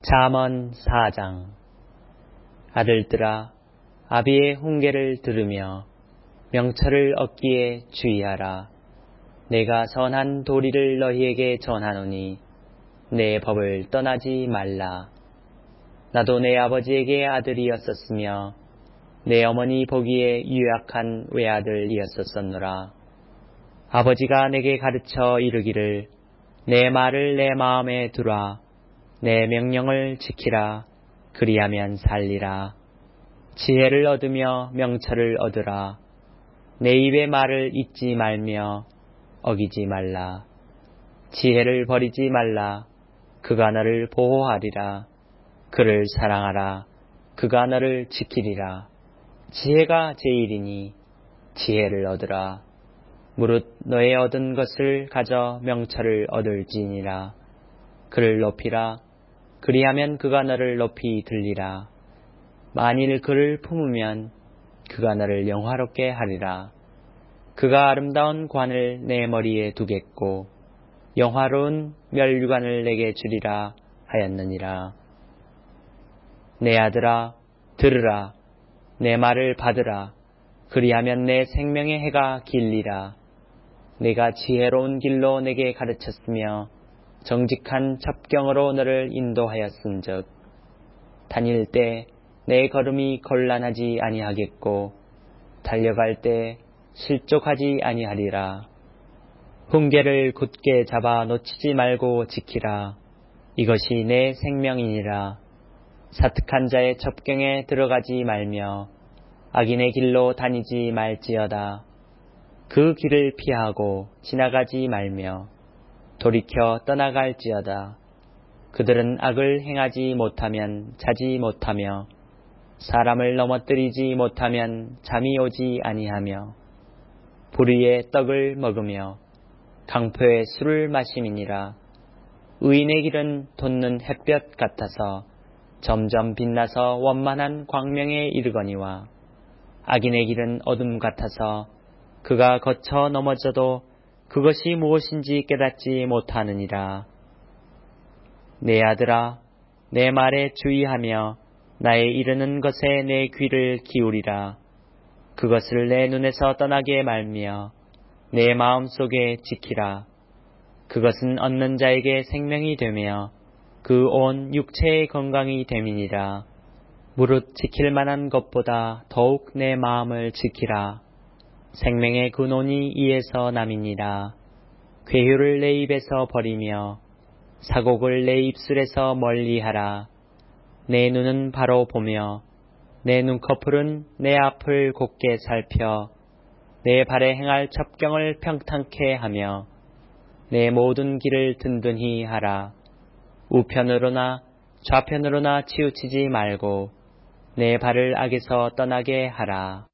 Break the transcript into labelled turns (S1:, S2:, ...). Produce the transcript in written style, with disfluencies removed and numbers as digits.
S1: 잠언 4장. 아들들아, 아비의 훈계를 들으며 명철을 얻기에 주의하라. 내가 선한 도리를 너희에게 전하노니 내 법을 떠나지 말라. 나도 내 아버지에게 아들이었었으며 내 어머니 보기에 유약한 외아들이었었노라. 아버지가 내게 가르쳐 이르기를 내 말을 내 마음에 두라. 내 명령을 지키라. 그리하면 살리라. 지혜를 얻으며 명철을 얻으라. 내 입의 말을 잊지 말며 어기지 말라. 지혜를 버리지 말라. 그가 너를 보호하리라. 그를 사랑하라. 그가 너를 지키리라. 지혜가 제일이니 지혜를 얻으라. 무릇 너의 얻은 것을 가져 명철을 얻을지니라. 그를 높이라. 그리하면 그가 너를 높이 들리라. 만일 그를 품으면 그가 너를 영화롭게 하리라. 그가 아름다운 관을 내 머리에 두겠고 영화로운 멸류관을 내게 주리라 하였느니라. 내 아들아, 들으라. 내 말을 받으라. 그리하면 내 생명의 해가 길리라. 내가 지혜로운 길로 내게 가르쳤으며 정직한 첩경으로 너를 인도하였은즉 다닐 때 내 걸음이 곤란하지 아니하겠고 달려갈 때 실족하지 아니하리라. 훈계를 굳게 잡아 놓치지 말고 지키라. 이것이 내 생명이니라. 사특한 자의 첩경에 들어가지 말며 악인의 길로 다니지 말지어다. 그 길을 피하고 지나가지 말며 돌이켜 떠나갈지어다. 그들은 악을 행하지 못하면 자지 못하며 사람을 넘어뜨리지 못하면 잠이 오지 아니하며 불의의 떡을 먹으며 강포의 술을 마심이니라. 의인의 길은 돋는 햇볕 같아서 점점 빛나서 원만한 광명에 이르거니와 악인의 길은 어둠 같아서 그가 거쳐 넘어져도 그것이 무엇인지 깨닫지 못하느니라. 내 아들아, 내 말에 주의하며 나의 이르는 것에 내 귀를 기울이라. 그것을 내 눈에서 떠나게 말며 내 마음속에 지키라. 그것은 얻는 자에게 생명이 되며 그 온 육체의 건강이 됨이니라. 무릇 지킬 만한 것보다 더욱 내 마음을 지키라. 생명의 근원이 이에서 남이니라. 괴효를 내 입에서 버리며 사곡을 내 입술에서 멀리하라. 내 눈은 바로 보며 내 눈꺼풀은 내 앞을 곱게 살펴 내 발에 행할 첩경을 평탄케 하며 내 모든 길을 든든히 하라. 우편으로나 좌편으로나 치우치지 말고 내 발을 악에서 떠나게 하라.